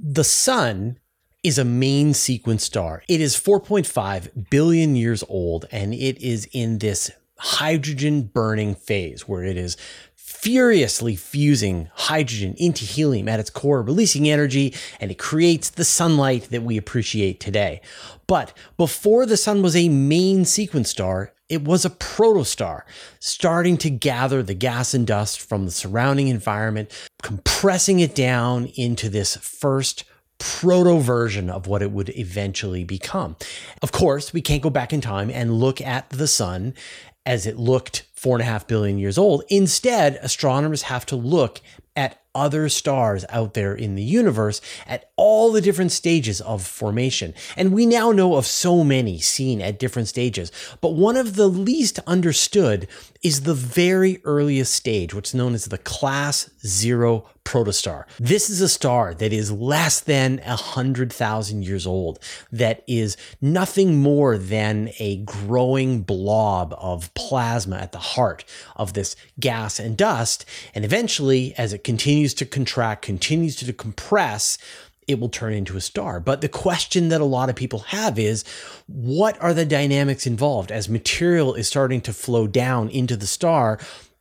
The sun is a main sequence star. It is 4.5 billion years old, and it is in this hydrogen burning phase where it is furiously fusing hydrogen into helium at its core, releasing energy, and it creates the sunlight that we appreciate today. But before the sun was a main sequence star, it was a protostar, starting to gather the gas and dust from the surrounding environment, compressing it down into this first proto version of what it would eventually become. Of course, we can't go back in time and look at the sun as it looked 4.5 billion years old. Instead, astronomers have to look at other stars out there in the universe at all the different stages of formation. And we now know of so many seen at different stages. But one of the least understood is the very earliest stage, what's known as the Class 0 protostar. This is a star that is less than 100,000 years old, that is nothing more than a growing blob of plasma at the heart of this gas and dust. And eventually, as it continues to contract, continues to compress, it will turn into a star. But the question that a lot of people have is, what are the dynamics involved as material is starting to flow down into the star?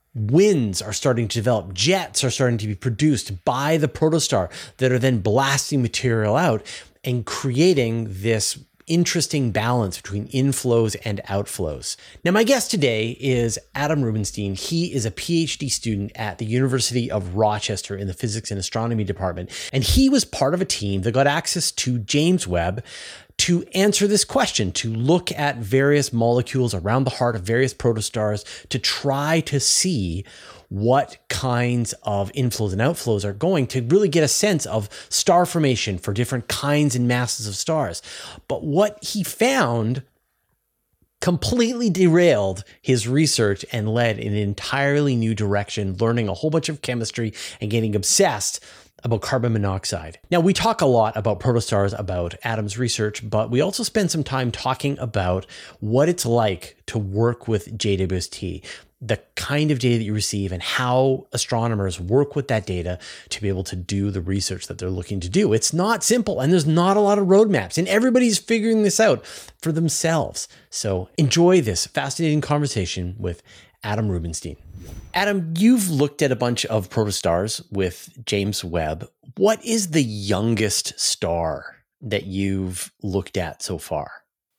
Winds are starting to develop, jets are starting to be produced by the protostar that are then blasting material out and creating this interesting balance between inflows and outflows. Now, my guest today is Adam Rubinstein. He is a PhD student at the University of Rochester in the Physics and Astronomy department, and he was part of a team that got access to James Webb to answer this question, to look at various molecules around the heart of various protostars to try to see what kinds of inflows and outflows are going, to really get a sense of star formation for different kinds and masses of stars. But what he found completely derailed his research and led in an entirely new direction, learning a whole bunch of chemistry and getting obsessed about carbon monoxide. Now, we talk a lot about protostars, about Adam's research, but we also spend some time talking about what it's like to work with JWST, the kind of data that you receive and how astronomers work with that data to be able to do the research that they're looking to do. It's not simple, and there's not a lot of roadmaps, and everybody's figuring this out for themselves. So enjoy this fascinating conversation with Adam Rubinstein. Adam, you've looked at a bunch of protostars with James Webb. What is the youngest star that you've looked at so far?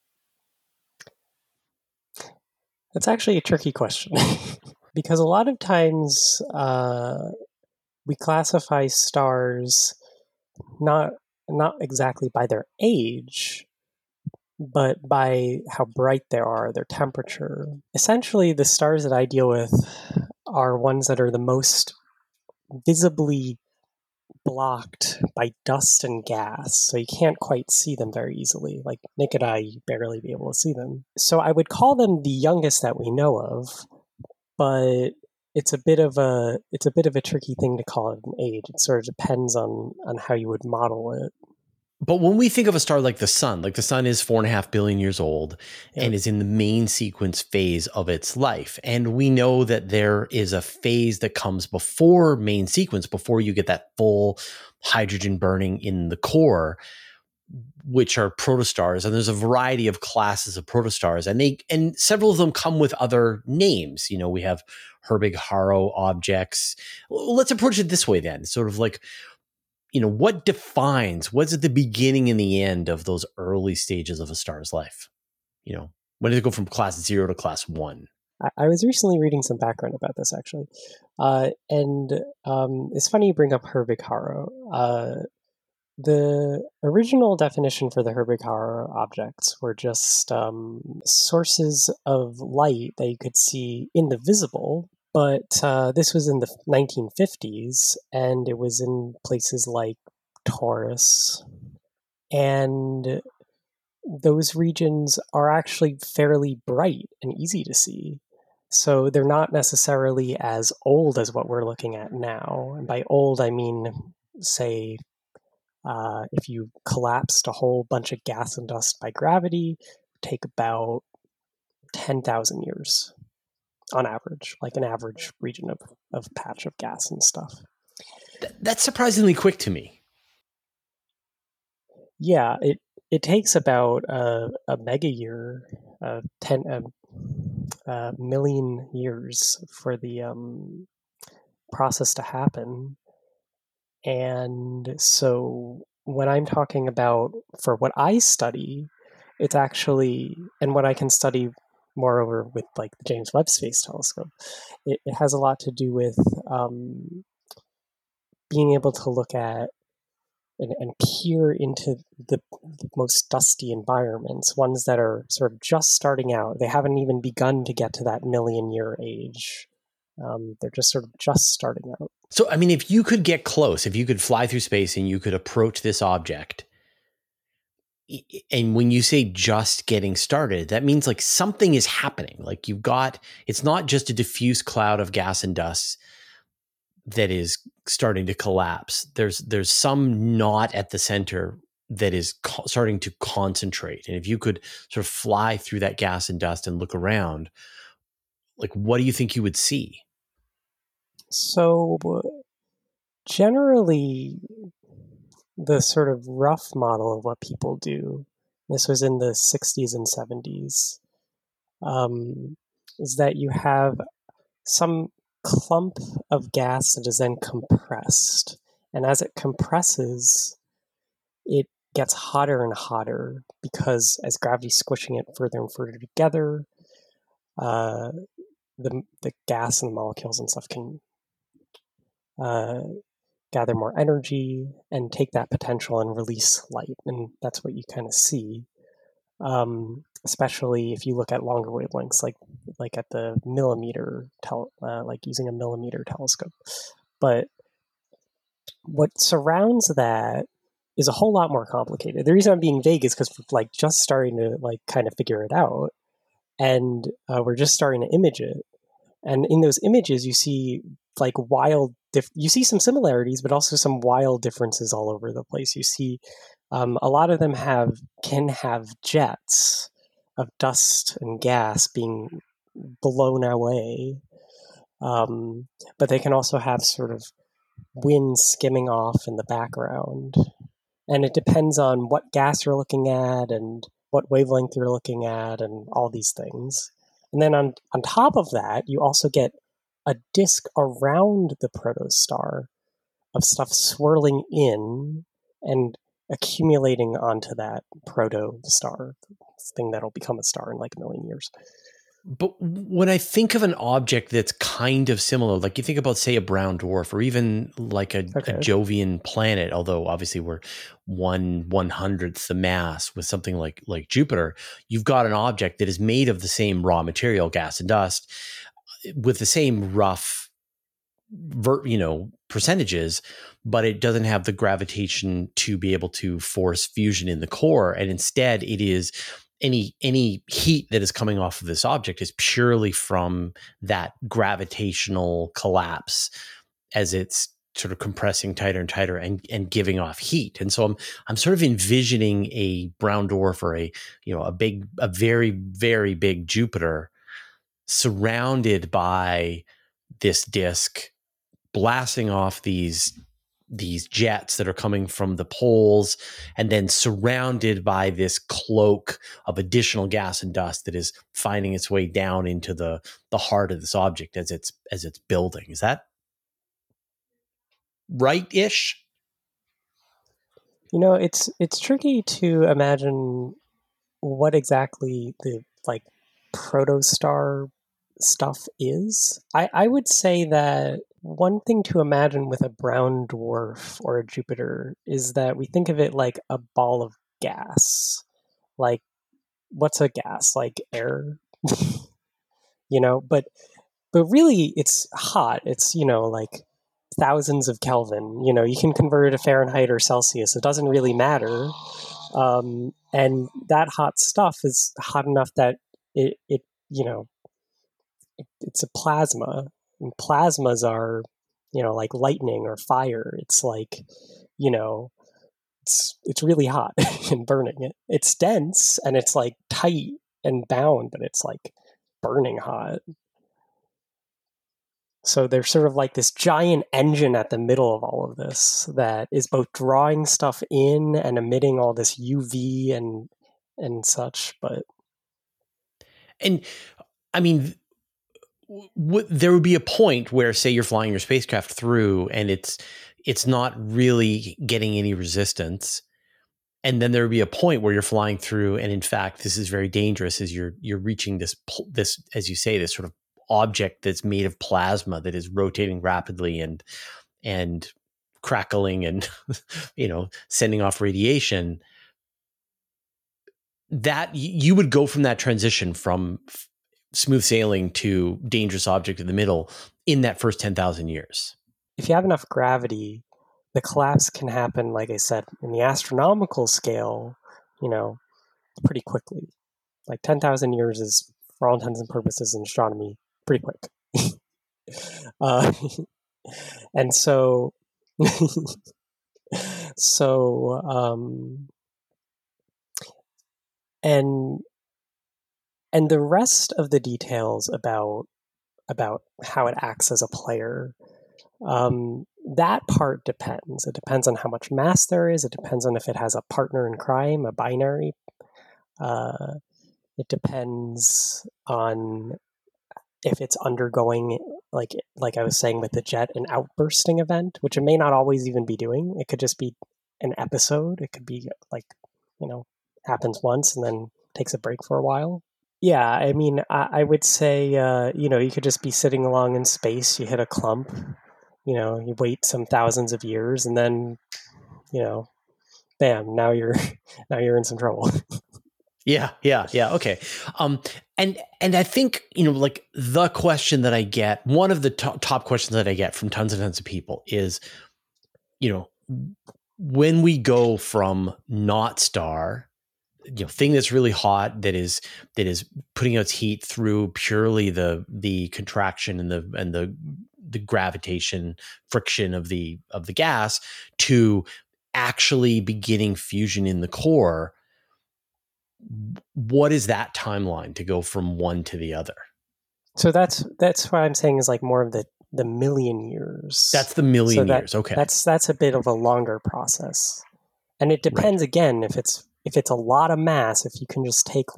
That's actually a tricky question because a lot of times we classify stars not exactly by their age, but by how bright they are, their temperature. Essentially, the stars that I deal with are ones that are the most visibly blocked by dust and gas, so you can't quite see them very easily. Like naked eye, you barely be able to see them. So I would call them the youngest that we know of, but it's a bit of a tricky thing to call it an age. It sort of depends on how you would model it. But when we think of a star like the sun is 4.5 billion years old and is in the main sequence phase of its life. And we know that there is a phase that comes before main sequence, before you get that full hydrogen burning in the core, which are protostars. And there's a variety of classes of protostars, and several of them come with other names. You know, we have Herbig-Haro objects. Let's approach it this way then, sort of like, what's at the beginning and the end of those early stages of a star's life? When does it go from class 0 to class 1? I was recently reading some background about this, actually. It's funny you bring up Herbig-Haro. The original definition for the Herbig-Haro objects were just sources of light that you could see in the visible. But this was in the 1950s, and it was in places like Taurus. And those regions are actually fairly bright and easy to see. So they're not necessarily as old as what we're looking at now. And by old, I mean, say, if you collapsed a whole bunch of gas and dust by gravity, it would take about 10,000 years. On average, like an average region of patch of gas and stuff. That's surprisingly quick to me. Yeah, it takes about a mega year, 10 million years for the process to happen. And so when I'm talking about for what I study, it's actually, and what I can study moreover with like the James Webb Space Telescope, it has a lot to do with being able to look at and peer into the most dusty environments, ones that are sort of just starting out. They haven't even begun to get to that million-year age. They're just sort of just starting out. So, I mean, if you could get close, if you could fly through space and you could approach this object, and when you say just getting started, that means like something is happening. Like it's not just a diffuse cloud of gas and dust that is starting to collapse. There's some knot at the center that is starting to concentrate. And if you could sort of fly through that gas and dust and look around, like what do you think you would see? So generally, the sort of rough model of what people do, this was in the 60s and 70s, is that you have some clump of gas that is then compressed. And as it compresses, it gets hotter and hotter because as gravity's squishing it further and further together, the gas and the molecules and stuff can gather more energy and take that potential and release light. And that's what you kind of see, especially if you look at longer wavelengths, like at the millimeter, like using a millimeter telescope. But what surrounds that is a whole lot more complicated. The reason I'm being vague is because we're like just starting to like kind of figure it out, and we're just starting to image it. And in those images, you see like you see some similarities, but also some wild differences all over the place. You see a lot of them can have jets of dust and gas being blown away, but they can also have sort of wind skimming off in the background. And it depends on what gas you're looking at and what wavelength you're looking at and all these things. And then on top of that, you also get a disk around the protostar of stuff swirling in and accumulating onto that protostar, thing that'll become a star in like a million years. But when I think of an object that's kind of similar, like you think about, say, a brown dwarf or even like a Jovian planet, although obviously we're 1/100th the mass with something like Jupiter, you've got an object that is made of the same raw material, gas and dust, with the same rough percentages, but it doesn't have the gravitation to be able to force fusion in the core. And instead it is any heat that is coming off of this object is purely from that gravitational collapse as it's sort of compressing tighter and tighter and giving off heat. And so I'm sort of envisioning a brown dwarf or a very, very big Jupiter surrounded by this disk blasting off these jets that are coming from the poles and then surrounded by this cloak of additional gas and dust that is finding its way down into the heart of this object as it's building. Is that right-ish? It's tricky to imagine what exactly the like protostar stuff is. I would say that one thing to imagine with a brown dwarf or a Jupiter is that we think of it like a ball of gas. Like, what's a gas? Like air? But really it's hot. It's, like thousands of Kelvin. You can convert it to Fahrenheit or Celsius. It doesn't really matter. And that hot stuff is hot enough that it's a plasma. And plasmas are, like lightning or fire. It's like, it's really hot and burning it. It's dense and it's like tight and bound, but it's like burning hot. So there's sort of like this giant engine at the middle of all of this that is both drawing stuff in and emitting all this UV and such. But And I mean, there would be a point where, say, you're flying your spacecraft through and it's not really getting any resistance. And then there would be a point where you're flying through, and in fact, this is very dangerous as you're reaching this, as you say, this sort of object that's made of plasma that is rotating rapidly and crackling and sending off radiation. That you would go from that transition from smooth sailing to dangerous object in the middle in that first 10,000 years. If you have enough gravity, the collapse can happen, like I said, in the astronomical scale, pretty quickly. Like 10,000 years is, for all intents and purposes in astronomy, pretty quick. And so, and the rest of the details about how it acts as a player, that part depends. It depends on how much mass there is. It depends on if it has a partner in crime, a binary. It depends on if it's undergoing, like I was saying with the jet, an outbursting event, which it may not always even be doing. It could just be an episode. It could be like, happens once and then takes a break for a while. Yeah, I mean, I would say, you could just be sitting along in space, you hit a clump, you wait some thousands of years, and then, bam, now you're in some trouble. Yeah. Okay. And I think, like the question that I get, one of the top questions that I get from tons and tons of people is, when we go from not star, thing that's really hot, that is putting out its heat through purely the contraction and the gravitation friction of the gas, to actually beginning fusion in the core. What is that timeline to go from one to the other? So that's what I'm saying is like more of the million years. That's the million years. Okay. That's a bit of a longer process. And it depends, right, again, if it's a lot of mass, if you can just take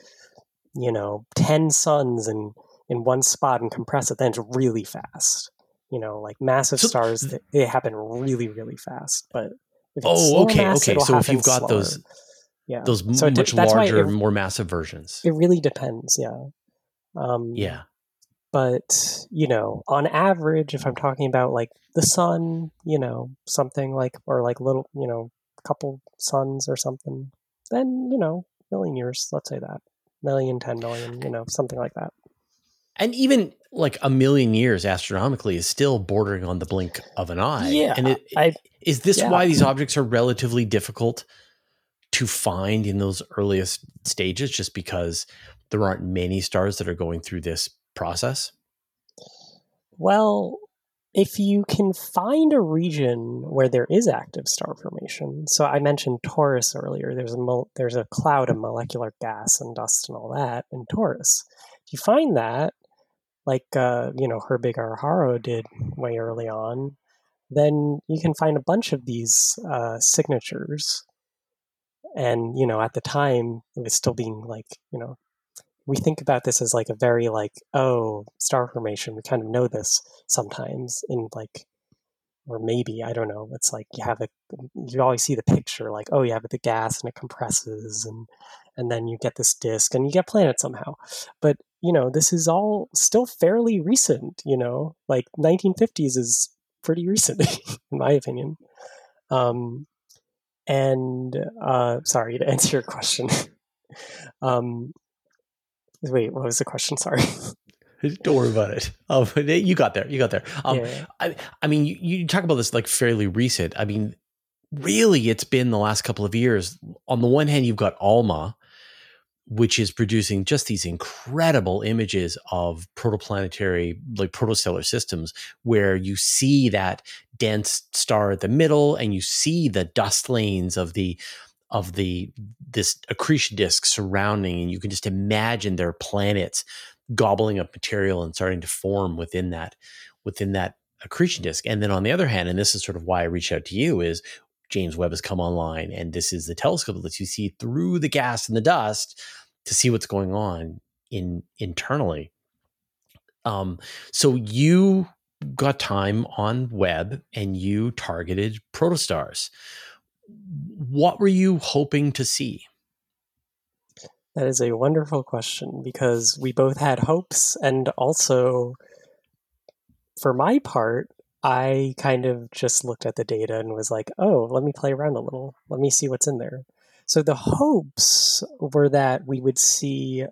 10 suns in one spot and compress it, then it's really fast. Like massive stars, they happen really, really fast. But if it's okay. Mass, So if you've got slower. those much larger, more massive versions, it really depends. Yeah. Yeah. But, on average, if I'm talking about like the sun, something like, or like little, couple suns or something, then, million years, let's say that. 10 million, something like that. And even like a million years astronomically is still bordering on the blink of an eye. Yeah. And is this why these objects are relatively difficult to find in those earliest stages, just because there aren't many stars that are going through this process? Well, if you can find a region where there is active star formation, so I mentioned Taurus earlier, there's a cloud of molecular gas and dust and all that in Taurus. If you find that, like Herbig or Haro did way early on, then you can find a bunch of these signatures. And at the time, it was still being like, we think about this as like a very star formation. We kind of know this sometimes in or maybe, I don't know. It's like you always see the picture, like, oh, you have the gas and it compresses and then you get this disk and you get planets somehow. But, this is all still fairly recent, like 1950s is pretty recent in my opinion. Sorry, to answer your question. Wait, what was the question? Sorry. Don't worry about it. Oh, you got there. Yeah. I mean, you talk about this like fairly recent. I mean, really, it's been the last couple of years. On the one hand, you've got ALMA, which is producing just these incredible images of protoplanetary, like protostellar systems, where you see that dense star at the middle, and you see the dust lanes of this accretion disk surrounding, and you can just imagine their planets gobbling up material and starting to form within that within that accretion disk. And then on the other hand, and this is sort of why I reached out to you, is James Webb has come online, and this is the telescope that lets you see through the gas and the dust to see what's going on internally. So you got time on Webb and you targeted protostars. What were you hoping to see? That is a wonderful question, because we both had hopes, and also, for my part, I kind of just looked at the data and was like, oh, let me play around a little. Let me see what's in there. So the hopes were that we would see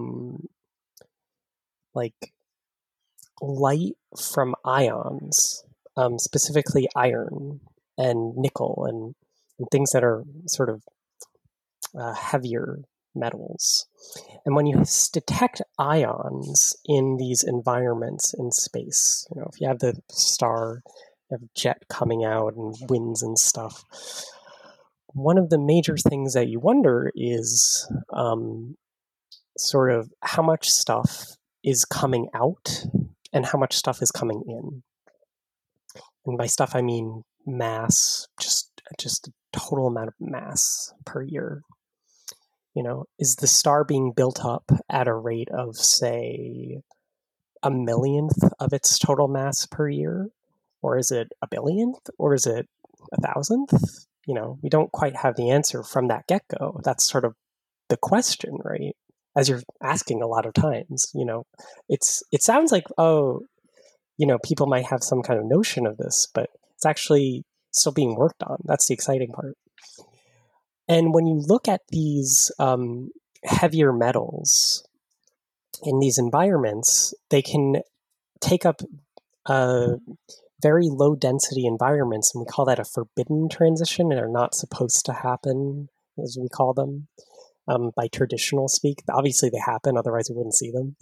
like light from ions, specifically iron and nickel and things that are sort of heavier metals. And when you detect ions in these environments in space, if you have the star, you have a jet coming out and winds and stuff, one of the major things that you wonder is sort of how much stuff is coming out and how much stuff is coming in. And by stuff, I mean mass, just a total amount of mass per year. Is the star being built up at a rate of, say, 1/1,000,000th of its total mass per year? Or is it 1/1000,000th? Or is it 1,000th? We don't quite have the answer from that get-go. That's sort of the question, right? As you're asking a lot of times, it sounds like, people might have some kind of notion of this, but it's actually still being worked on. That's the exciting part. And when you look at these heavier metals in these environments, they can take up very low density environments, and we call that a forbidden transition, and are not supposed to happen, as we call them, by traditional speak. Obviously they happen, otherwise we wouldn't see them.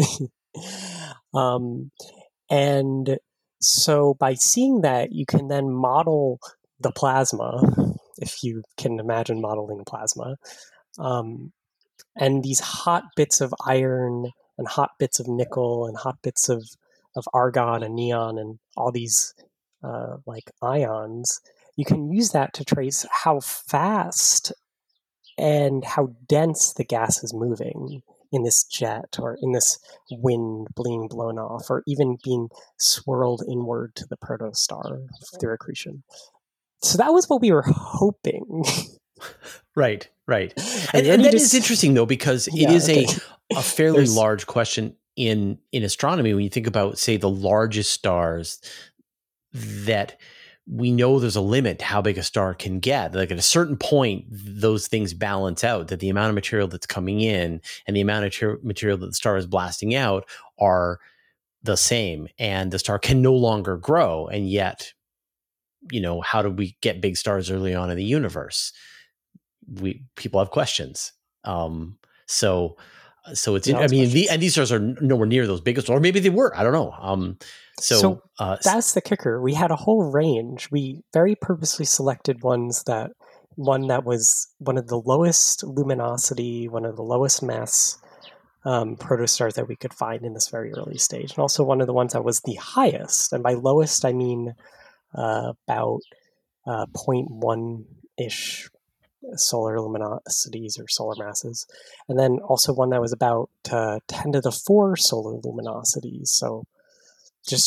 And so by seeing that, you can then model the plasma, if you can imagine modeling plasma. And these hot bits of iron and hot bits of nickel and hot bits of argon and neon and all these ions, you can use that to trace how fast and how dense the gas is moving in this jet or in this wind being blown off, or even being swirled inward to the protostar through accretion. So that was what we were hoping. Right. And that is interesting, though, because it is a fairly large question in astronomy. When you think about, say, the largest stars, that we know there's a limit to how big a star can get. Like at a certain point, those things balance out, that the amount of material that's coming in and the amount of material that the star is blasting out are the same, and the star can no longer grow. And yet, how do we get big stars early on in the universe? People have questions. So it's, these stars are nowhere near those biggest, or maybe they were, I don't know. So that's the kicker. We had a whole range. We very purposely selected one that was one of the lowest luminosity, one of the lowest mass protostars that we could find in this very early stage, and also one of the ones that was the highest. And by lowest, I mean about 0.1-ish solar luminosities or solar masses, and then also one that was about 10 to the 4 solar luminosities. So just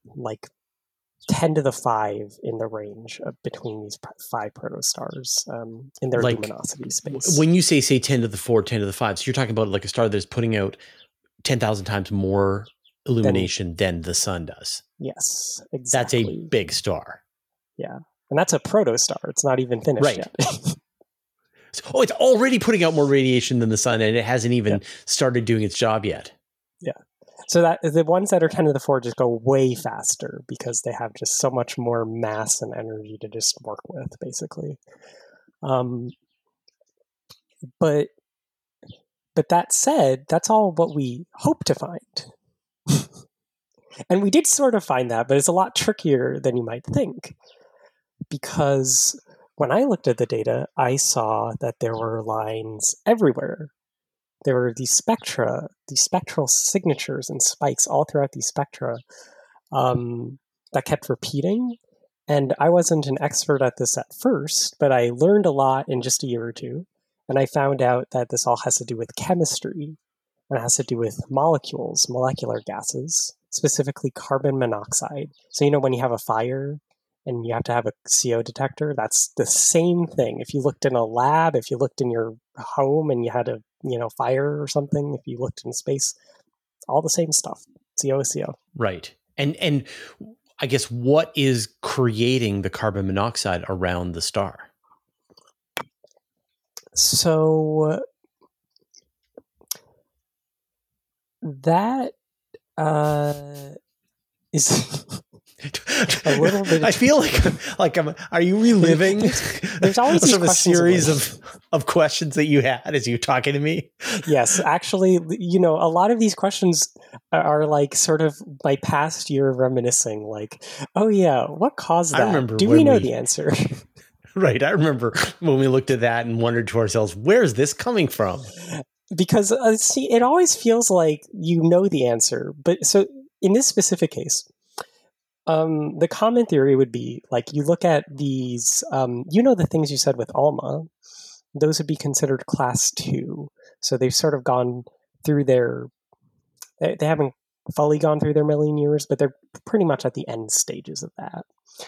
10 to the 5 in the range between these 5 protostars in their luminosity space. When you say 10 to the 4, 10 to the 5, so you're talking about like a star that's putting out 10,000 times more illumination than the sun does. Yes, exactly. That's a big star. Yeah. And that's a protostar. It's not even finished yet. It's already putting out more radiation than the sun, and it hasn't even started doing its job yet. Yeah. So that the ones that are 10 to the 4 just go way faster because they have just so much more mass and energy to just work with, basically. But that said, that's all what we hope to find. And we did sort of find that, but it's a lot trickier than you might think. Because when I looked at the data, I saw that there were lines everywhere. There were these spectra, these spectral signatures and spikes all throughout these spectra that kept repeating. And I wasn't an expert at this at first, but I learned a lot in just a year or two. And I found out that this all has to do with chemistry, and it has to do with molecules, molecular gases, specifically carbon monoxide. So, when you have a fire and you have to have a CO detector, that's the same thing. If you looked in a lab, if you looked in your home and you had a, fire or something, if you looked in space, all the same stuff. CO is CO. Right. And I guess what is creating the carbon monoxide around the star? So that is a little bit. I feel like are you reliving? There's always sort of a series of questions that you had as you were talking to me. Yes, actually, a lot of these questions are like sort of my past year reminiscing. Like, oh yeah, what caused that? I remember. Do we know the answer? Right. I remember when we looked at that and wondered to ourselves, where's this coming from? Because see, it always feels like you know the answer. But so in this specific case, the common theory would be like you look at these, the things you said with ALMA, those would be considered class 2. So they've sort of gone through they haven't fully gone through their million years, but they're pretty much at the end stages of that.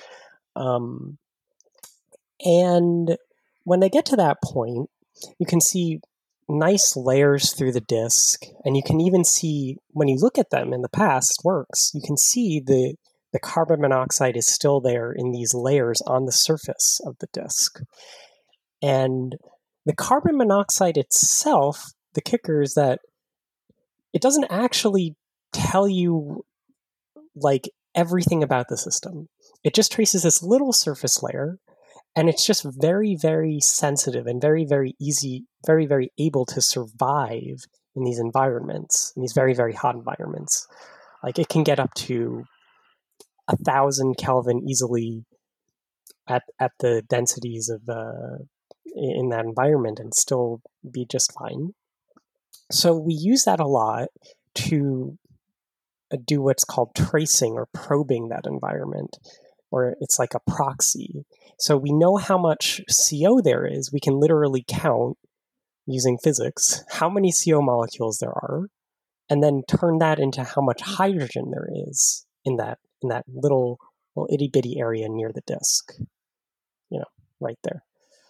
And when they get to that point, you can see nice layers through the disk, and you can even see, when you look at them in the past works, you can see the carbon monoxide is still there in these layers on the surface of the disk. And the carbon monoxide itself, the kicker is that it doesn't actually tell you like everything about the system. It just traces this little surface layer, and it's just very, very sensitive and very, very easy, very, very able to survive in these environments, in these very, very hot environments. Like it can get up to 1,000 Kelvin easily at the densities of in that environment and still be just fine. So we use that a lot to do what's called tracing or probing that environment, or it's like a proxy. So we know how much CO there is. We can literally count using physics how many CO molecules there are, and then turn that into how much hydrogen there is in that little itty bitty area near the disk. Right there.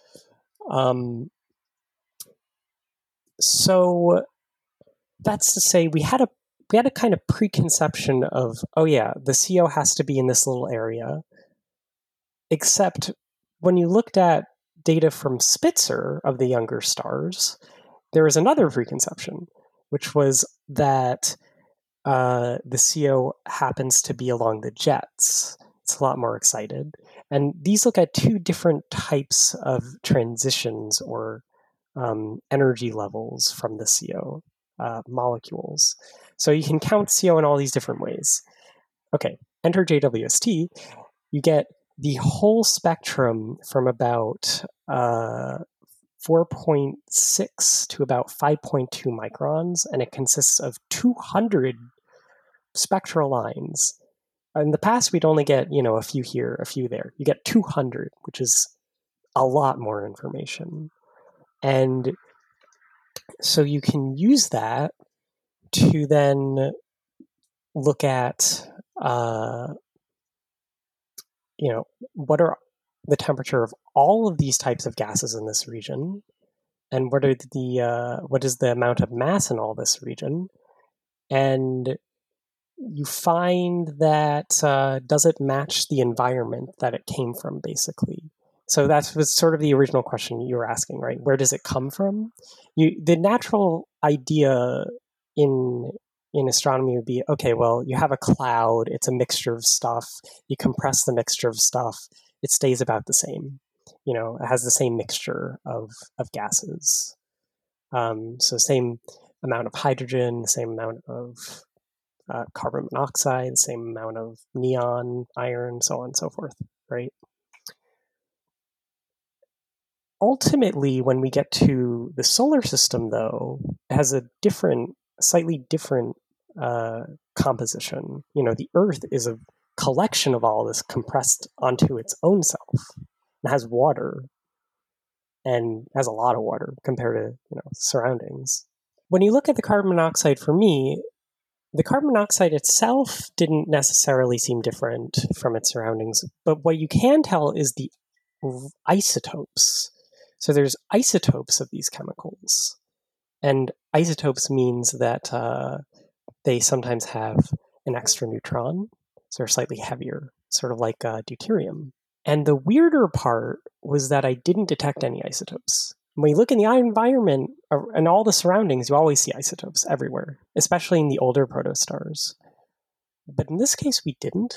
So that's to say we had a kind of preconception of, oh yeah, the CO has to be in this little area. Except when you looked at data from Spitzer of the younger stars, there was another preconception, which was that the CO happens to be along the jets. It's a lot more excited. And these look at two different types of transitions or energy levels from the CO molecules. So you can count CO in all these different ways. Okay, enter JWST. You get the whole spectrum from about 4.6 to about 5.2 microns, and it consists of 200 spectral lines. In the past, we'd only get, a few here, a few there. You get 200, which is a lot more information. And so you can use that to then look at, what are the temperature of all of these types of gases in this region, and what is the amount of mass in all this region, and you find that does it match the environment that it came from, basically. So that was sort of the original question you were asking, right? Where does it come from? The natural idea in astronomy would be, okay, well, you have a cloud, it's a mixture of stuff, you compress the mixture of stuff, it stays about the same. It has the same mixture of gases. So same amount of hydrogen, the same amount of carbon monoxide, the same amount of neon, iron, so on and so forth, right? Ultimately, when we get to the solar system, though, it has a slightly different composition. The Earth is a collection of all this compressed onto its own self. It has water, and has a lot of water compared to surroundings. When you look at the carbon monoxide, for me, the carbon monoxide itself didn't necessarily seem different from its surroundings, but what you can tell is the isotopes. So there's isotopes of these chemicals, and isotopes means that they sometimes have an extra neutron, so they're slightly heavier, sort of like deuterium. And the weirder part was that I didn't detect any isotopes. When you look in the environment and all the surroundings, you always see isotopes everywhere, especially in the older protostars. But in this case, we didn't.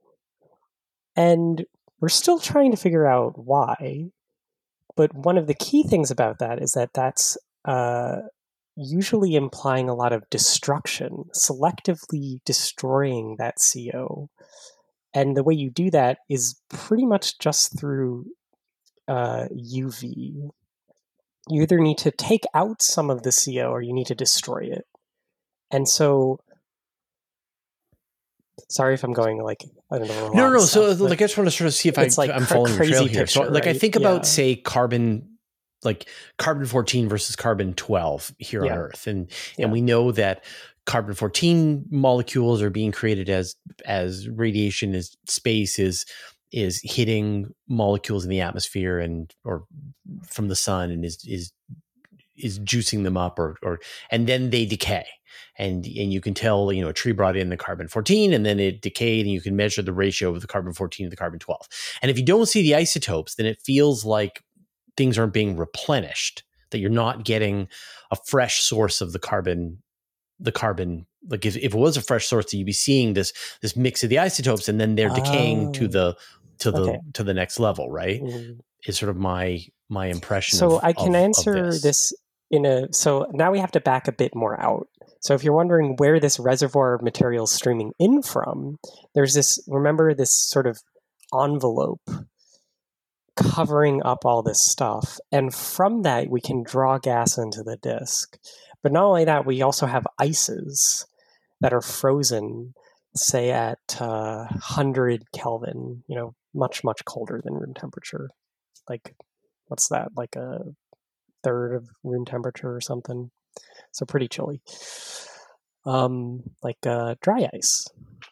And we're still trying to figure out why. But one of the key things about that is that that's usually implying a lot of destruction, selectively destroying that CO. And the way you do that is pretty much just through UV. You either need to take out some of the CO or you need to destroy it. And so, sorry if I'm going I don't know. No. So I just want to sort of see if I'm following your trail here. Picture, So right? I think about, say, carbon 14 versus carbon 12 here on Earth. And we know that carbon 14 molecules are being created as radiation is space is hitting molecules in the atmosphere or from the sun and is juicing them up and then they decay. And you can tell, a tree brought in the carbon 14 and then it decayed, and you can measure the ratio of the carbon 14 to the carbon 12. And if you don't see the isotopes, then it feels like things aren't being replenished, that you're not getting a fresh source of the carbon. Like if it was a fresh source, you'd be seeing this mix of the isotopes, and then they're decaying to the next level, right? Mm-hmm. Is sort of my impression. So I can answer this so now we have to back a bit more out. So if you're wondering where this reservoir of material is streaming in from, there's this sort of envelope covering up all this stuff. And from that, we can draw gas into the disk. But not only that, we also have ices that are frozen, say at 100 Kelvin, much, much colder than room temperature. Like, what's that? Like a third of room temperature or something. So pretty chilly. Like dry ice.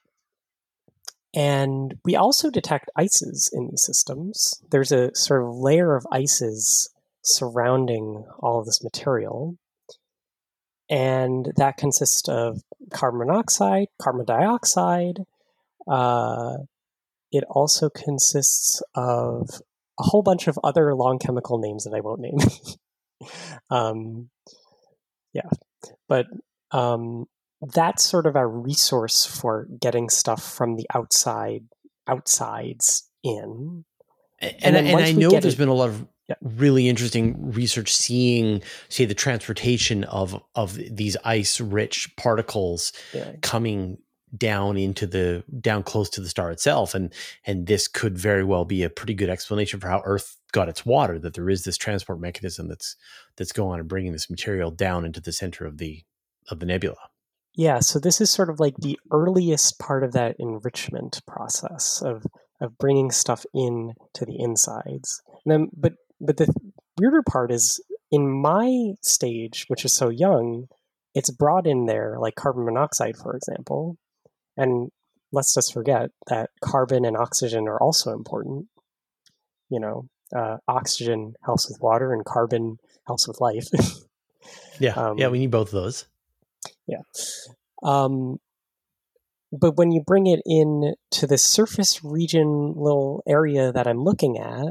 And we also detect ices in these systems. There's a sort of layer of ices surrounding all of this material. And that consists of carbon monoxide, carbon dioxide. It also consists of a whole bunch of other long chemical names that I won't name. But that's sort of our resource for getting stuff from the outsides in. And I know there's been a lot of really interesting research seeing, say, the transportation of these ice-rich particles coming down close to the star itself, and this could very well be a pretty good explanation for how Earth got its water. That there is this transport mechanism that's going on and bringing this material down into the center of the nebula. Yeah, so this is sort of like the earliest part of that enrichment process of bringing stuff in to the insides. And then, but the weirder part is, in my stage, which is so young, it's brought in there, like carbon monoxide, for example. And let's just forget that carbon and oxygen are also important. Oxygen helps with water and carbon helps with life. We need both of those. Yeah. But when you bring it in to the surface region little area that I'm looking at,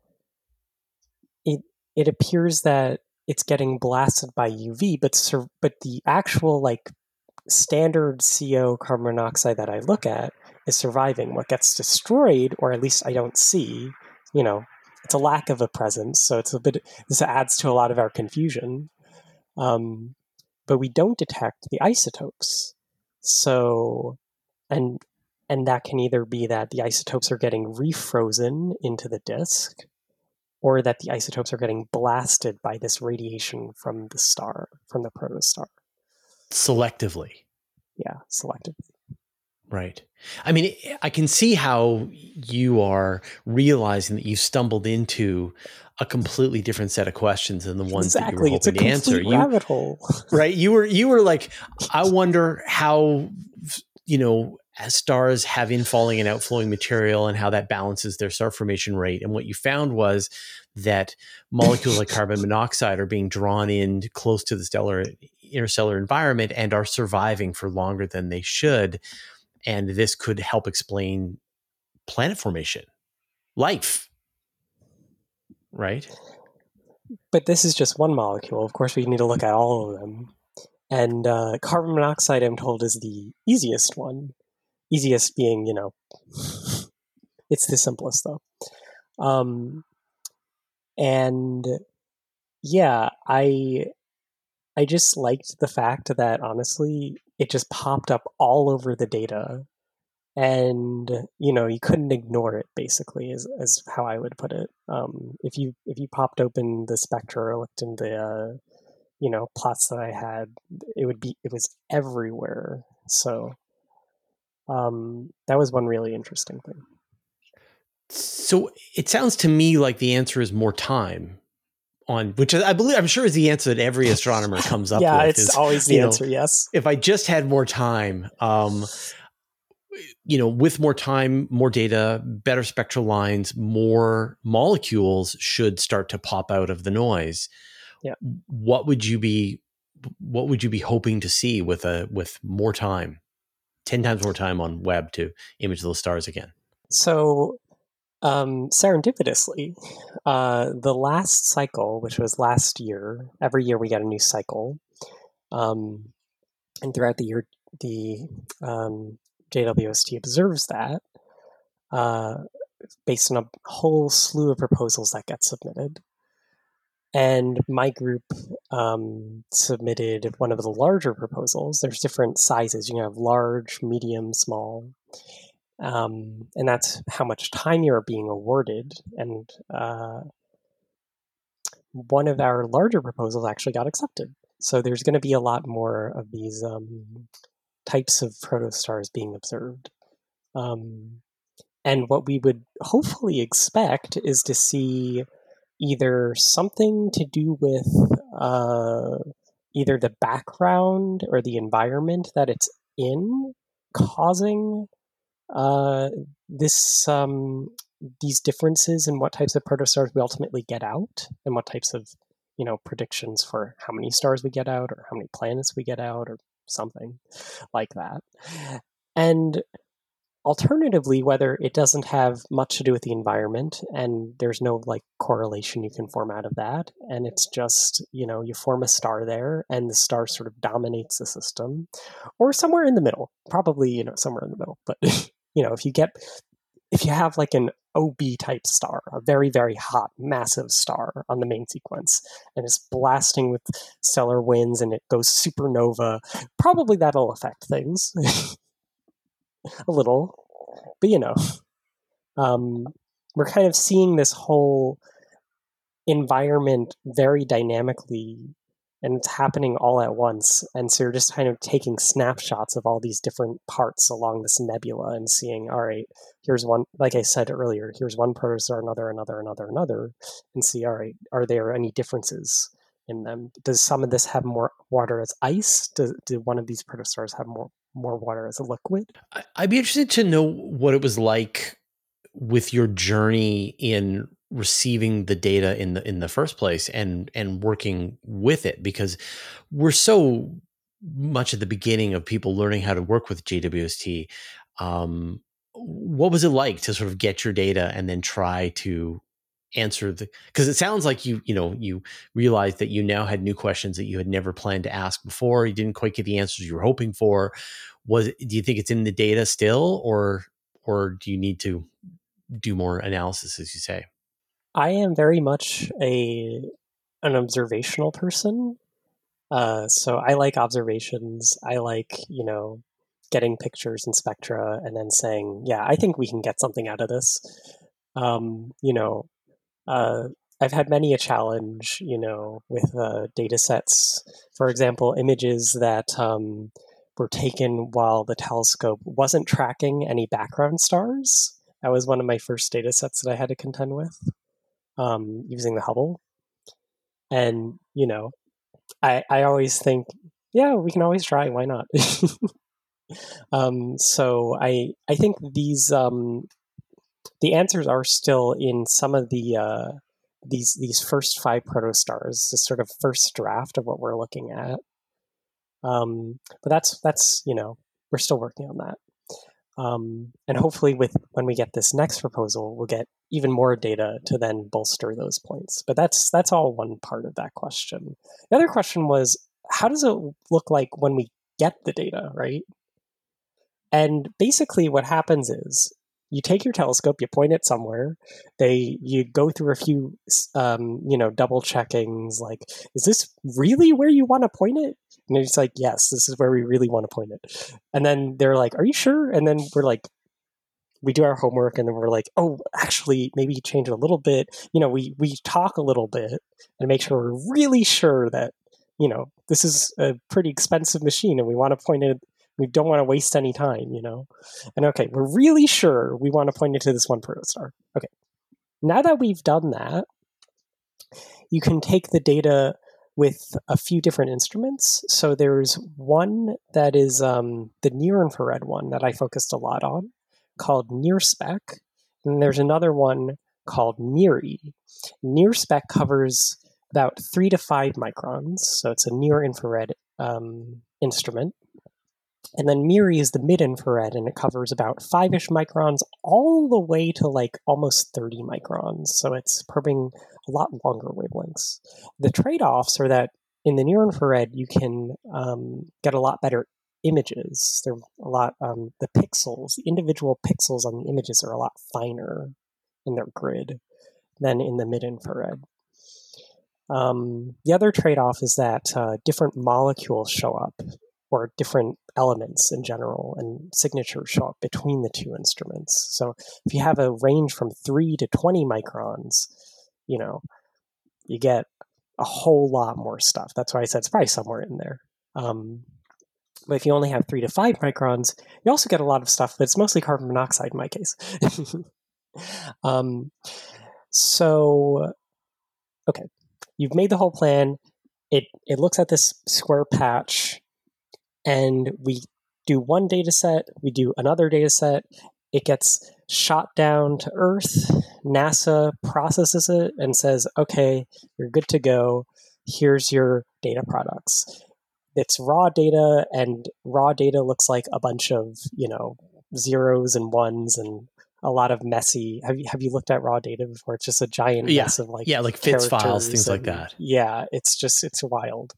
it appears that it's getting blasted by UV, but the actual standard CO carbon monoxide that I look at is surviving. What gets destroyed, or at least I don't see, it's a lack of a presence. So this adds to a lot of our confusion. But we don't detect the isotopes. So, and that can either be that the isotopes are getting refrozen into the disk, or that the isotopes are getting blasted by this radiation from the star, from the protostar. Selectively. selectively. Right. I mean, I can see how you are realizing that you stumbled into a completely different set of questions than the ones that you were Exactly. It's a hoping to answer. complete rabbit hole. Right. You were like, I wonder how, as stars have infalling and outflowing material and how that balances their star formation rate. And what you found was that molecules like carbon monoxide are being drawn in close to the interstellar environment and are surviving for longer than they should. And this could help explain planet formation, life, right? But this is just one molecule. Of course, we need to look at all of them. And carbon monoxide, I'm told, is the easiest one. Easiest being, it's the simplest, though. And yeah, I just liked the fact that, honestly, it just popped up all over the data. And you couldn't ignore it, basically, is how I would put it. If you popped open the spectra or looked in the plots that I had, it was everywhere. So that was one really interesting thing. So it sounds to me like the answer is more time, on which I'm sure is the answer that every astronomer comes up with. Yeah, it's always the answer. Yes. If I just had more time, with more time, more data, better spectral lines, more molecules should start to pop out of the noise. Yeah. What would you be hoping to see with more time, 10 times more time on Webb to image those stars again? So serendipitously, the last cycle, which was last year, every year we get a new cycle. And throughout the year, the JWST observes that based on a whole slew of proposals that get submitted. And my group submitted one of the larger proposals. There's different sizes. You can have large, medium, small. And that's how much time you're being awarded. And one of our larger proposals actually got accepted. So there's going to be a lot more of these types of protostars being observed. And what we would hopefully expect is to see either something to do with either the background or the environment that it's in causing these differences in what types of protostars we ultimately get out, and what types of predictions for how many stars we get out or how many planets we get out or something like that. And alternatively, whether it doesn't have much to do with the environment and there's no correlation you can form out of that, and it's just you form a star there and the star sort of dominates the system, or somewhere in the middle, probably somewhere in the middle. But if you have an OB type star, a very, very hot, massive star on the main sequence, and it's blasting with stellar winds and it goes supernova, probably that'll affect things a little. But we're kind of seeing this whole environment very dynamically, and it's happening all at once. And so you're just kind of taking snapshots of all these different parts along this nebula and seeing, all right, here's one, like I said earlier, here's one protostar, another, and see, all right, are there any differences in them? Does some of this have more water as ice? Do one of these protostars have more water as a liquid? I'd be interested to know what it was like with your journey in receiving the data in the first place and working with it, because we're so much at the beginning of people learning how to work with JWST. What was it like to sort of get your data and then try to answer because it sounds like you realized that you now had new questions that you had never planned to ask before. You didn't quite get the answers you were hoping for. Do you think it's in the data still, or do you need to do more analysis, as you say? I am very much an observational person. So I like observations. I like, getting pictures and spectra and then saying, yeah, I think we can get something out of this. I've had many a challenge, with data sets. For example, images that were taken while the telescope wasn't tracking any background stars. That was one of my first data sets that I had to contend with using the Hubble. And, I always think, yeah, we can always try. Why not? So I think these the answers are still in some of the these first 5 protostars, this sort of first draft of what we're looking at. But that's we're still working on that. And hopefully when we get this next proposal, we'll get even more data to then bolster those points. But that's all one part of that question. The other question was, how does it look like when we get the data, right? And basically what happens is you take your telescope, you point it somewhere, you go through a few double checkings, like, is this really where you want to point it? And it's like, yes, this is where we really want to point it. And then they're like, are you sure? And then we're like, we do our homework, and then we're like, oh, actually, maybe change it a little bit. We talk a little bit and make sure we're really sure that, this is a pretty expensive machine and we want to point it. We don't want to waste any time, And okay, we're really sure we want to point it to this one protostar. Okay. Now that we've done that, you can take the data with a few different instruments. So there's one that is the near-infrared one that I focused a lot on, called NIRSpec. And there's another one called MIRI. NIRSpec covers about 3 to 5 microns. So it's a near-infrared instrument. And then MIRI is the mid-infrared, and it covers about 5-ish microns all the way to like almost 30 microns. So it's probing a lot longer wavelengths. The trade-offs are that in the near-infrared, you can get a lot better images. They're a lot, the pixels, the individual pixels on the images are a lot finer in their grid than in the mid-infrared. The other trade-off is that different molecules show up, or different elements in general, and signatures show up between the two instruments. So if you have a range from 3 to 20 microns, you get a whole lot more stuff. That's why I said it's probably somewhere in there. But if you only have 3 to 5 microns, you also get a lot of stuff, but it's mostly carbon monoxide in my case. So, okay, you've made the whole plan. It looks at this square patch, and we do one data set, we do another data set, it gets shot down to Earth, NASA processes it and says, okay, you're good to go, here's your data products. It's raw data, and raw data looks like a bunch of, zeros and ones and a lot of messy. Have you looked at raw data before? It's just a giant mess of like FITS files, things like that. Yeah, it's wild.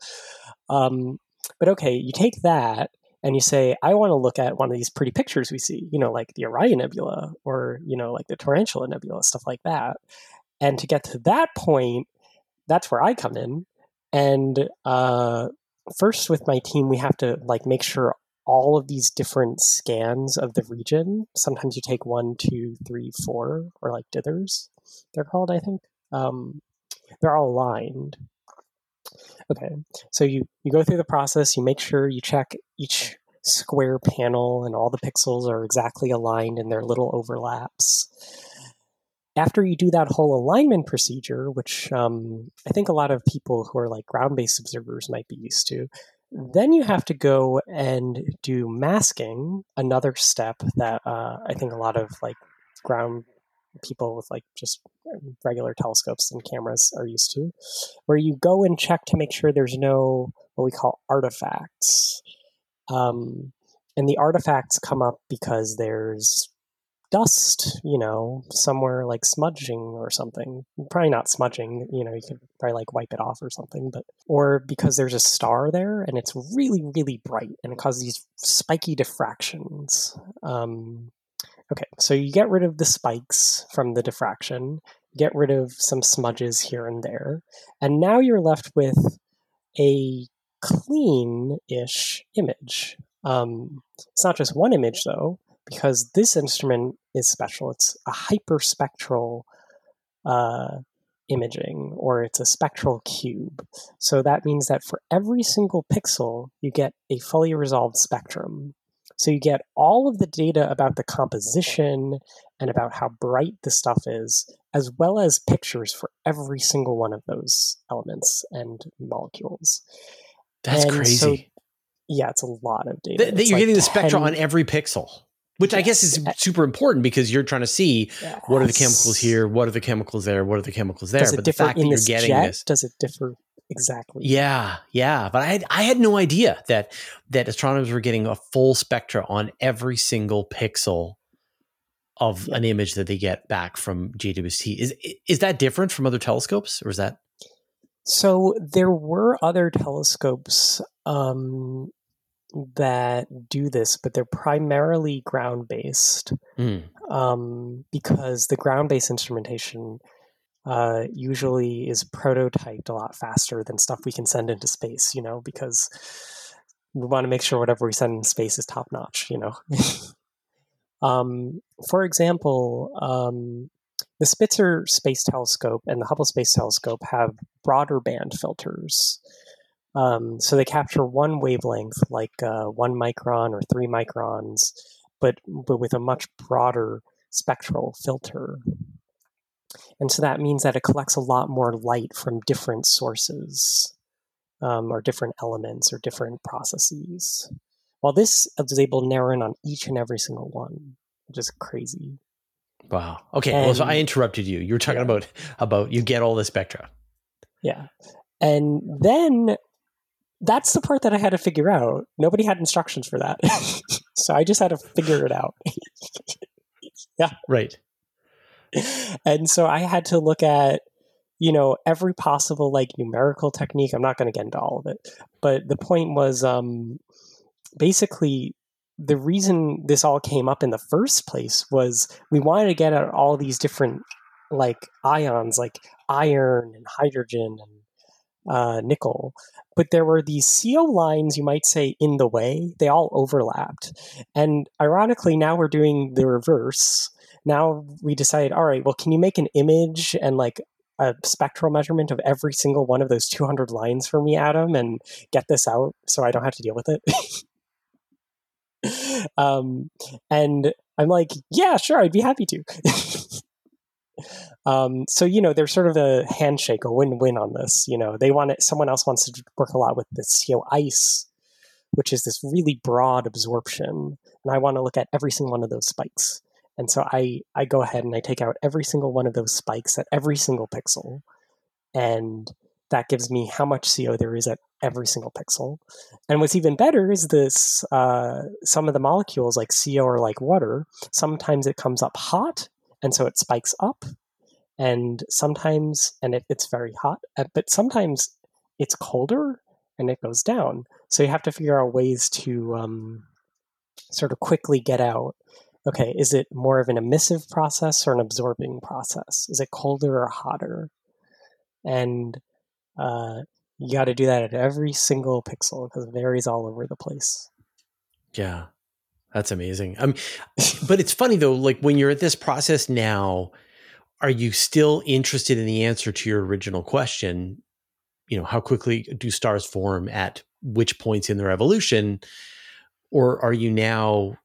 But okay, you take that and you say, I want to look at one of these pretty pictures we see, like the Orion Nebula or, like the Tarantula Nebula, stuff like that. And to get to that point, that's where I come in. And first with my team, we have to make sure all of these different scans of the region, sometimes you take 1, 2, 3, 4, or like dithers, they're called, I think. They're all aligned. Okay, so you go through the process, you make sure you check each square panel and all the pixels are exactly aligned in their little overlaps. After you do that whole alignment procedure, which I think a lot of people who are like ground-based observers might be used to, then you have to go and do masking, another step that I think a lot of ground people with just regular telescopes and cameras are used to, where you go and check to make sure there's no what we call artifacts. And the artifacts come up because there's dust, somewhere like smudging or something. Probably not smudging, you could probably wipe it off or something, or because there's a star there and it's really, really bright and it causes these spiky diffractions. Okay, so you get rid of the spikes from the diffraction, get rid of some smudges here and there, and now you're left with a clean-ish image. It's not just one image, though, because this instrument is special. It's a hyperspectral imaging, or it's a spectral cube. So that means that for every single pixel, you get a fully resolved spectrum. So you get all of the data about the composition and about how bright the stuff is, as well as pictures for every single one of those elements and molecules. That's and crazy. So, yeah, it's a lot of data. That you're getting the spectra on every pixel, which I guess is super important because you're trying to see what are the chemicals here, what are the chemicals there, what are the chemicals there. But the fact that you're getting this, does it differ? Exactly. Yeah. But I had no idea that astronomers were getting a full spectra on every single pixel of an image that they get back from JWST. Is that different from other telescopes, or is that? So there were other telescopes that do this, but they're primarily ground-based because the ground-based instrumentation usually is prototyped a lot faster than stuff we can send into space, because we want to make sure whatever we send in space is top-notch, For example, the Spitzer Space Telescope and the Hubble Space Telescope have broader band filters. So they capture one wavelength, like 1 micron or 3 microns, but with a much broader spectral filter. And so that means that it collects a lot more light from different sources, or different elements or different processes. While this is able to narrow in on each and every single one, which is crazy. Wow. Okay. So I interrupted you. You were talking about you get all the spectra. Yeah. And then that's the part that I had to figure out. Nobody had instructions for that. So I just had to figure it out. Yeah. Right. And so I had to look at, every possible numerical technique. I'm not going to get into all of it. But the point was basically the reason this all came up in the first place was we wanted to get at all these different ions like iron and hydrogen and nickel, but there were these CO lines, you might say, in the way. They all overlapped. And ironically, now we're doing the reverse. Now we decided, all right, well, can you make an image and a spectral measurement of every single one of those 200 lines for me, Adam, and get this out so I don't have to deal with it? And I'm like, yeah, sure, I'd be happy to. So, there's sort of a handshake, a win-win on this. Someone else wants to work a lot with the CO ice, which is this really broad absorption. And I want to look at every single one of those spikes. And so I go ahead and I take out every single one of those spikes at every single pixel. And that gives me how much CO there is at every single pixel. And what's even better is this, some of the molecules like CO or like water, sometimes it comes up hot, and so it spikes up. And sometimes, it's very hot, but sometimes it's colder and it goes down. So you have to figure out ways to sort of quickly get out, okay, is it more of an emissive process or an absorbing process? Is it colder or hotter? And you got to do that at every single pixel because it varies all over the place. Yeah, that's amazing. But it's funny though, when you're at this process now, are you still interested in the answer to your original question? How quickly do stars form at which points in their evolution? Or are you now,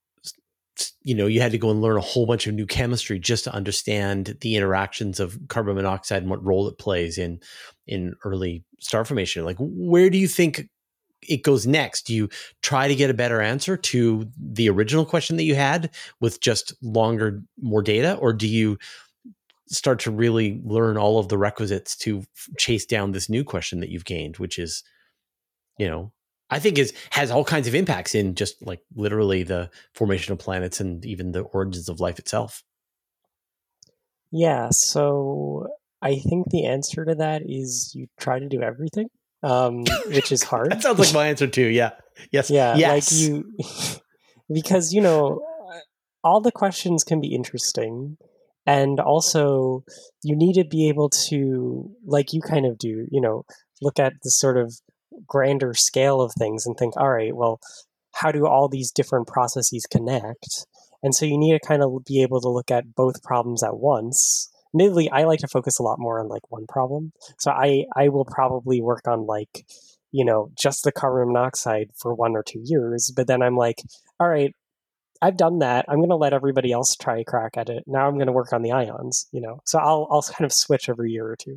you had to go and learn a whole bunch of new chemistry just to understand the interactions of carbon monoxide and what role it plays in early star formation? Where do you think it goes next? Do you try to get a better answer to the original question that you had with just more data? Or do you start to really learn all of the requisites to chase down this new question that you've gained, which is, I think has all kinds of impacts in just literally the formation of planets and even the origins of life itself. Yeah. So I think the answer to that is you try to do everything, which is hard. That sounds like my answer too. Yeah. Yes. Yeah. Yes. Because, all the questions can be interesting. And also, you need to be able to, like you kind of do, look at the sort of grander scale of things and think, all right, well, how do all these different processes connect? And so you need to kind of be able to look at both problems at once admittedly, I like to focus a lot more on like one problem. So I will probably work on like, just the carbon monoxide for 1 or 2 years. But then I'm like, all right, I've done that. I'm going to let everybody else try a crack at it. Now I'm going to work on the ions, So I'll kind of switch every year or two.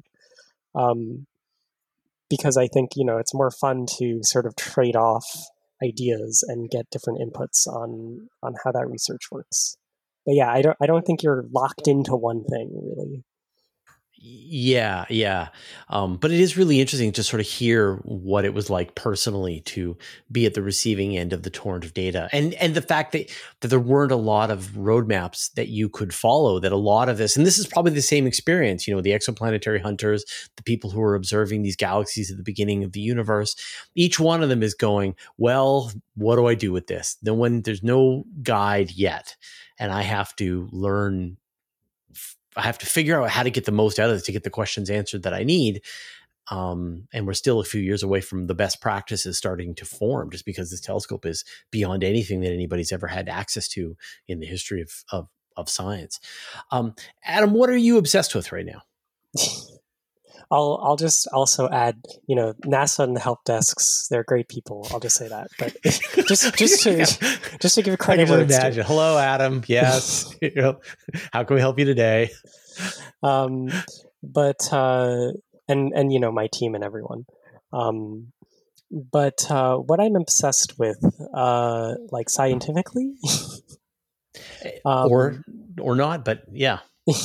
Because I think, it's more fun to sort of trade off ideas and get different inputs on how that research works. But yeah, I don't think you're locked into one thing really. Yeah, yeah. But it is really interesting to sort of hear what it was like personally to be at the receiving end of the torrent of data, and the fact that there weren't a lot of roadmaps that you could follow. That a lot of this, and this is probably the same experience. The exoplanetary hunters, the people who are observing these galaxies at the beginning of the universe, each one of them is going, well, what do I do with this? Then when there's no guide yet, and I have to learn. I have to figure out how to get the most out of this to get the questions answered that I need. And we're still a few years away from the best practices starting to form, just because this telescope is beyond anything that anybody's ever had access to in the history of science. Adam, what are you obsessed with right now? I'll just also add, NASA and the help desks, they're great people. I'll just say that. But just to give credit where it's due. Hello, Adam. Yes. How can we help you today? But and my team and everyone. But what I'm obsessed with, like scientifically, or not, but yeah.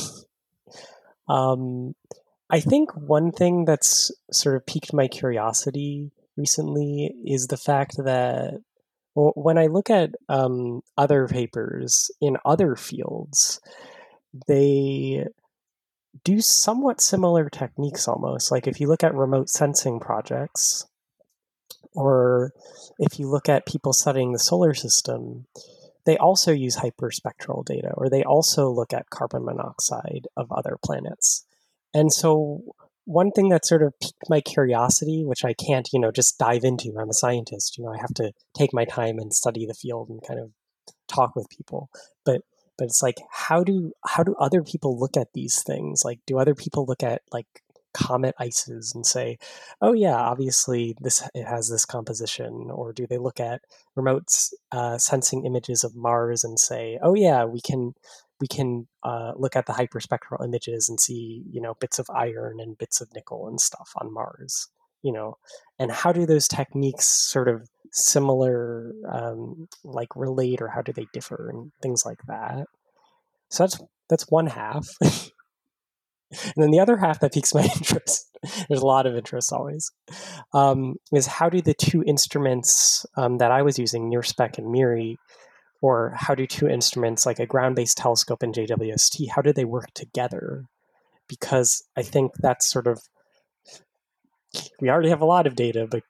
I think one thing that's sort of piqued my curiosity recently is the fact that when I look at other papers in other fields, they do somewhat similar techniques almost. Like if you look at remote sensing projects, or if you look at people studying the solar system, they also use hyperspectral data, or they also look at carbon monoxide of other planets. And so one thing that sort of piqued my curiosity, which I can't, just dive into, I'm a scientist, I have to take my time and study the field and kind of talk with people. But it's like, how do other people look at these things? Like, do other people look at like comet ices and say, oh yeah, obviously it has this composition? Or do they look at remote sensing images of Mars and say, oh yeah, we can look at the hyperspectral images and see bits of iron and bits of nickel and stuff on Mars? And how do those techniques sort of similar like relate, or how do they differ and things like that? So that's one half. And then the other half that piques my interest, there's a lot of interest always, is how do the two instruments that I was using, NIRSPEC and MIRI, or how do two instruments like a ground-based telescope and JWST, how do they work together? Because I think that's sort of, we already have a lot of data, but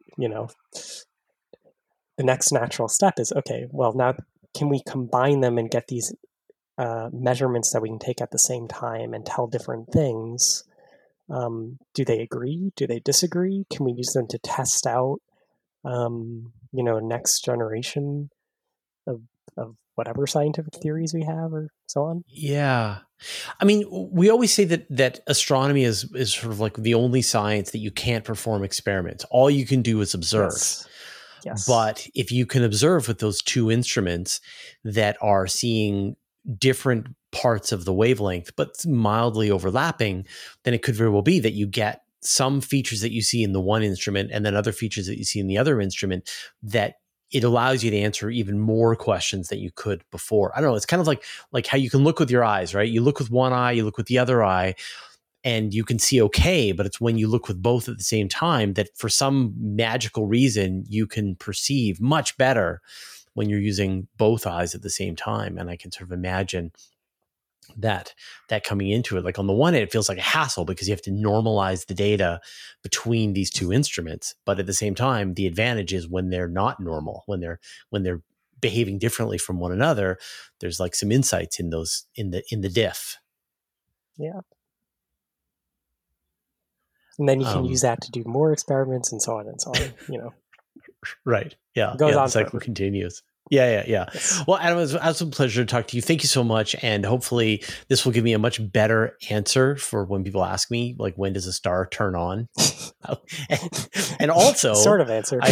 the next natural step is, okay, well, now can we combine them and get these measurements that we can take at the same time and tell different things? Do they agree? Do they disagree? Can we use them to test out, next generation of whatever scientific theories we have, or so on? Yeah. I mean, we always say that astronomy is sort of like the only science that you can't perform experiments. All you can do is observe. Yes. But if you can observe with those two instruments that are seeing different parts of the wavelength, but mildly overlapping, then it could very well be that you get some features that you see in the one instrument and then other features that you see in the other instrument, that it allows you to answer even more questions that you could before. I don't know. It's kind of like how you can look with your eyes, right? You look with one eye, you look with the other eye, and you can see okay, but it's when you look with both at the same time that for some magical reason you can perceive much better when you're using both eyes at the same time. And I can sort of imagine that coming into it, like on the one hand, it feels like a hassle because you have to normalize the data between these two instruments. But at the same time, the advantage is when they're not normal, when they're behaving differently from one another, there's like some insights in those in the diff. Yeah. And then you can use that to do more experiments and so on and so on, Right. Yeah. It goes on the cycle forever. continues. Yeah. Well, Adam, it was an absolute pleasure to talk to you. Thank you so much. And hopefully this will give me a much better answer for when people ask me, like, when does a star turn on? And also, sort of answer.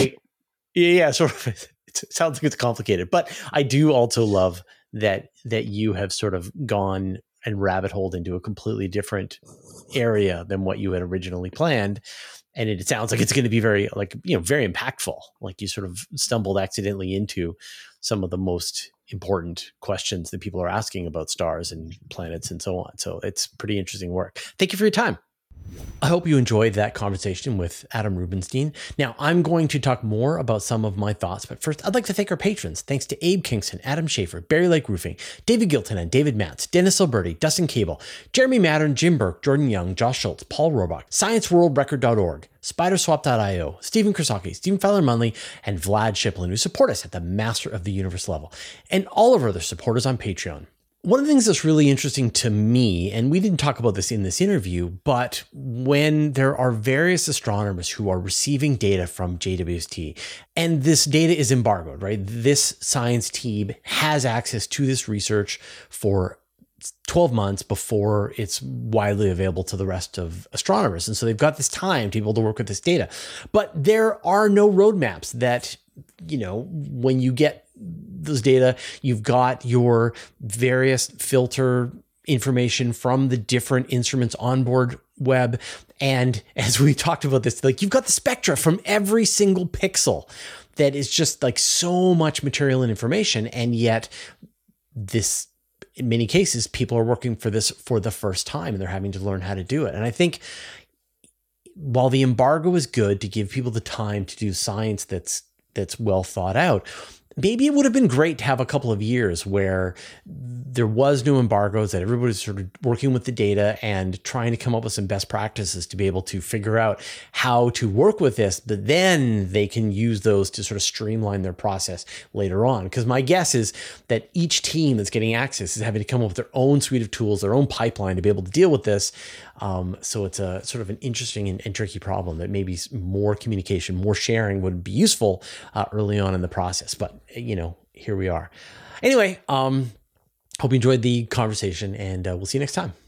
Sort of. It sounds like it's complicated, but I do also love that you have sort of gone and rabbit holed into a completely different area than what you had originally planned. And it sounds like it's going to be very, like, very impactful. Like, you sort of stumbled accidentally into some of the most important questions that people are asking about stars and planets and so on. So it's pretty interesting work. Thank you for your time. I hope you enjoyed that conversation with Adam Rubinstein. Now, I'm going to talk more about some of my thoughts, but first, I'd like to thank our patrons. Thanks to Abe Kingston, Adam Schaefer, Barry Lake Roofing, David Gilton and David Matz, Dennis Alberti, Dustin Cable, Jeremy Mattern, Jim Burke, Jordan Young, Josh Schultz, Paul Roebuck, ScienceWorldRecord.org, Spiderswap.io, Stephen Krasaki, Stephen Fowler Munley, and Vlad Shiplin, who support us at the Master of the Universe level, and all of our other supporters on Patreon. One of the things that's really interesting to me, and we didn't talk about this in this interview, but when there are various astronomers who are receiving data from JWST, and this data is embargoed, right? This science team has access to this research for 12 months before it's widely available to the rest of astronomers. And so they've got this time to be able to work with this data. But there are no roadmaps that, when you get those data, you've got your various filter information from the different instruments on board Webb. And as we talked about this, like, you've got the spectra from every single pixel. That is just like so much material and information. And yet this, in many cases, people are working for this for the first time and they're having to learn how to do it. And I think while the embargo is good to give people the time to do science that's well thought out, maybe it would have been great to have a couple of years where there was no embargoes, that everybody's sort of working with the data and trying to come up with some best practices to be able to figure out how to work with this, but then they can use those to sort of streamline their process later on. Because my guess is that each team that's getting access is having to come up with their own suite of tools, their own pipeline to be able to deal with this. So it's a sort of an interesting and tricky problem that maybe more communication, more sharing would be useful early on in the process. But, here we are. Anyway, hope you enjoyed the conversation, and we'll see you next time.